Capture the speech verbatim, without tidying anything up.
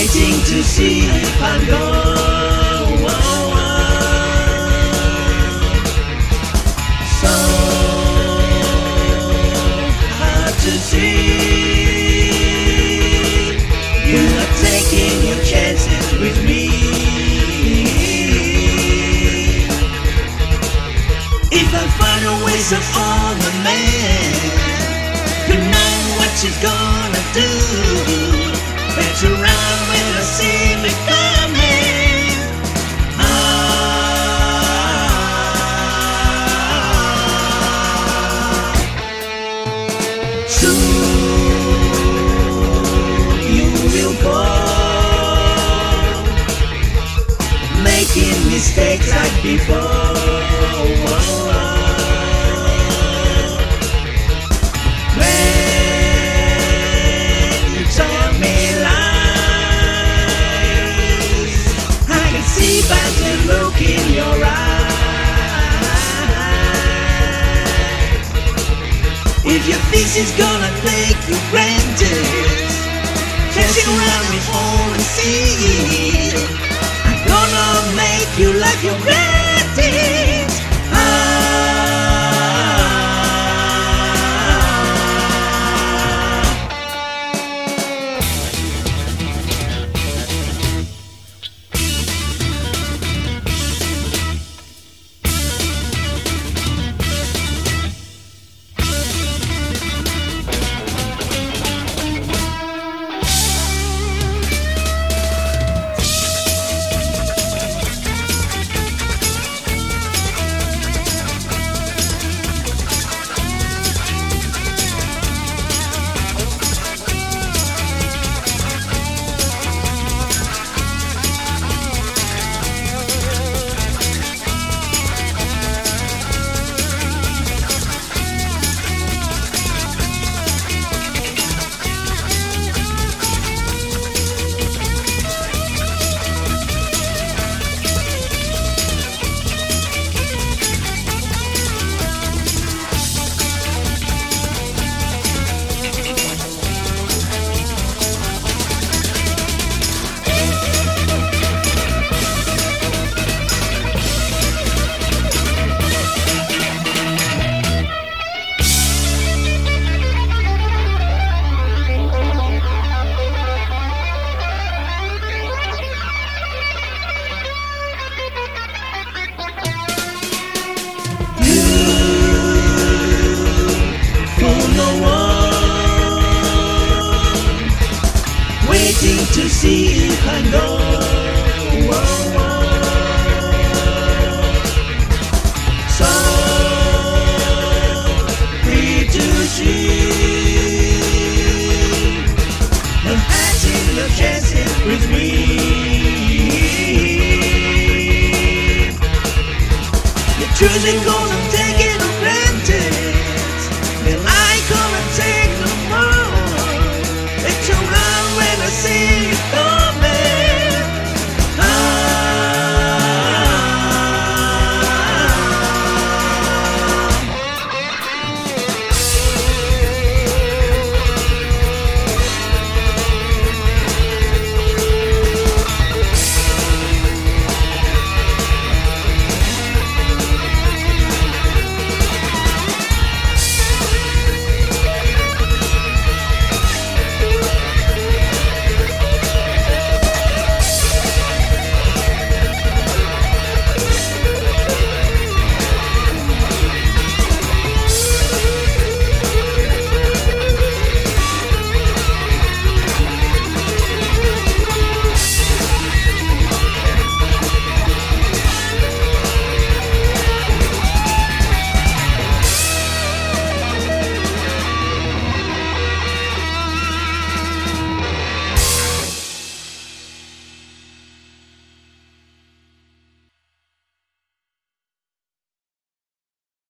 waiting to see if I go. So hard to see. You're not taking your chances with me. If I find a waste of all the man, you know what she's gonna do. Better run when I see me coming. Ah, soon you will go, making mistakes like before. By the look in your eyes, if your face is gonna take you granted, chasing around with all and see, I'm gonna make you like your granted. Waiting to see if I know. Whoa, whoa. So free to see. No passing your chances with me. You're choosing goals.